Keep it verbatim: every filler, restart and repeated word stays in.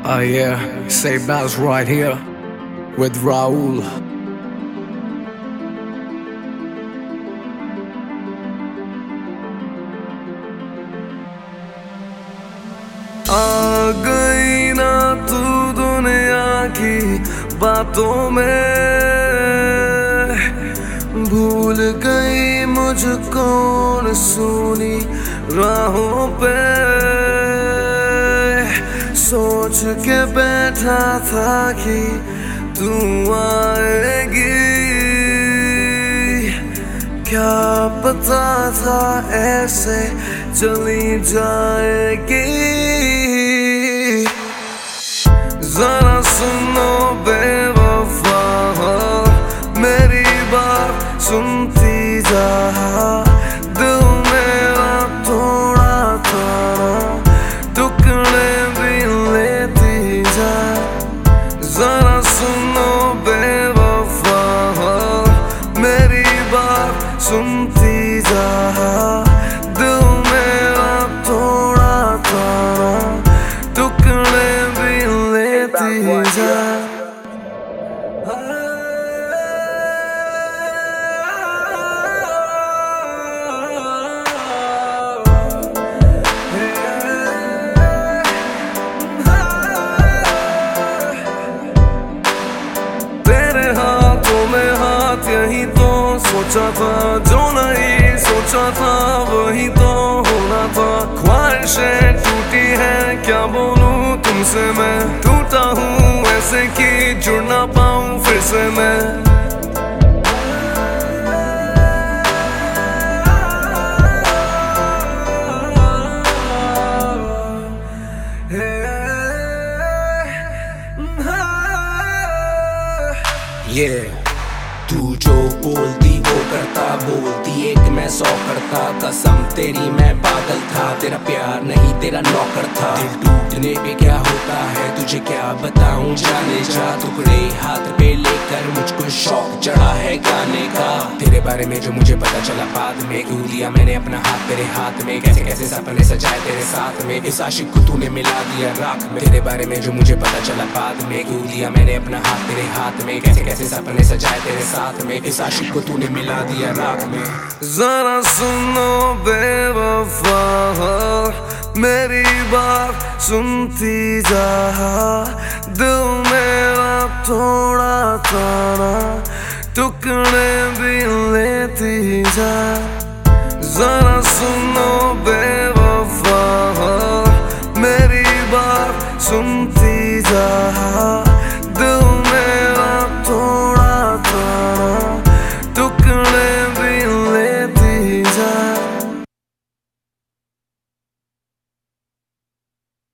Oh yeah, say bells right here with Raul. आ गई ना तू दुनिया की बातों में, भूल गई मुझको न सुनी राहों पे। सोच के बैठा था कि तू आएगी, क्या पता था ऐसे चली जाएगी। जरा सुनो बेवफा, मेरी बात सुनती जा। दिल मेरा थोड़ा थोड़ा टुकड़े भी लेती जा। जरा सुनो बेवफा, मेरी बात सुनती जा। दिल मेरा थोड़ा थोड़ा टुकड़े भी लेती जा। तेरे हाथों में हाथ यही तो सोचा था, जो नहीं सोचा था वही तो होना था। ख्वाहिशें टूटी हैं क्या बोलूं तुमसे मैं, टूटा हूँ ऐसे कि जुड़ ना पाऊं फिर से मैं। ये तू जो बोलती वो करता, बोलती एक मैं सौ करता। कसम तेरी मैं पागल था, तेरा प्यार नहीं तेरा नौकर था। दिल टूटने पे क्या होता है तुझे क्या बताऊं, जाने जा। टुकड़े हाथ पे लेकर मुझको शौक चढ़ा है गाने का। तेरे बारे में जो मुझे पता चला बाद में, क्यों दिया मैंने अपना हाथ तेरे हाथ में। कैसे कैसे सपने सजाए तेरे साथ में, इस आशिक को तूने मिला दिया राख में। तेरे बारे में जो मुझे पता चला बाद में, क्यों दिया मैंने अपना हाथ तेरे हाथ में। कैसे कैसे सपने सजाए तेरे साथ में, इस आशिक को तूने मिला दिया राख में। जरा सुनो बेवफा, मेरी बात सुनती जा। दिल मेरा थोड़ा थोड़ा टुकड़े भी लेती जा। जरा सुनो बेवफा, मेरी बात सुनती जा।